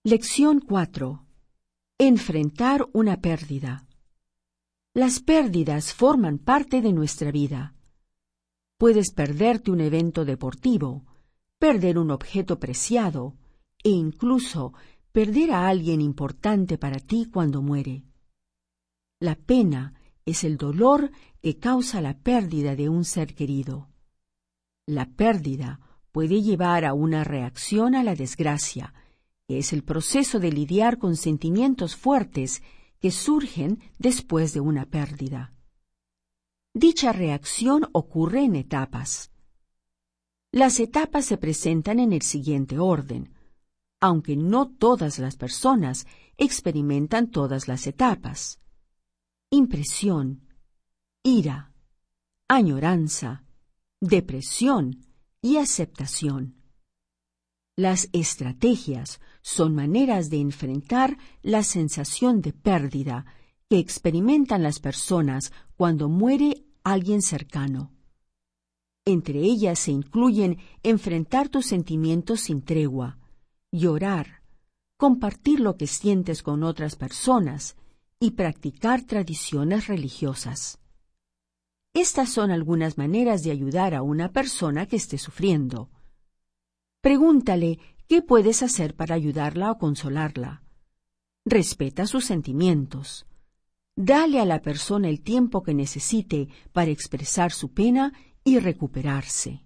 Lección 4. Enfrentar una pérdida. Las pérdidas forman parte de nuestra vida. Puedes perderte un evento deportivo, perder un objeto preciado e incluso perder a alguien importante para ti cuando muere. La pena es el dolor que causa la pérdida de un ser querido. La pérdida puede llevar a una reacción a la desgracia, que es el proceso de lidiar con sentimientos fuertes que surgen después de una pérdida. Dicha reacción ocurre en etapas. Las etapas se presentan en el siguiente orden, aunque no todas las personas experimentan todas las etapas: impresión, ira, añoranza, depresión y aceptación. Las estrategias son maneras de enfrentar la sensación de pérdida que experimentan las personas cuando muere alguien cercano. Entre ellas se incluyen enfrentar tus sentimientos sin tregua, llorar, compartir lo que sientes con otras personas y practicar tradiciones religiosas. Estas son algunas maneras de ayudar a una persona que esté sufriendo. Pregúntale qué puedes hacer para ayudarla o consolarla. Respeta sus sentimientos. Dale a la persona el tiempo que necesite para expresar su pena y recuperarse.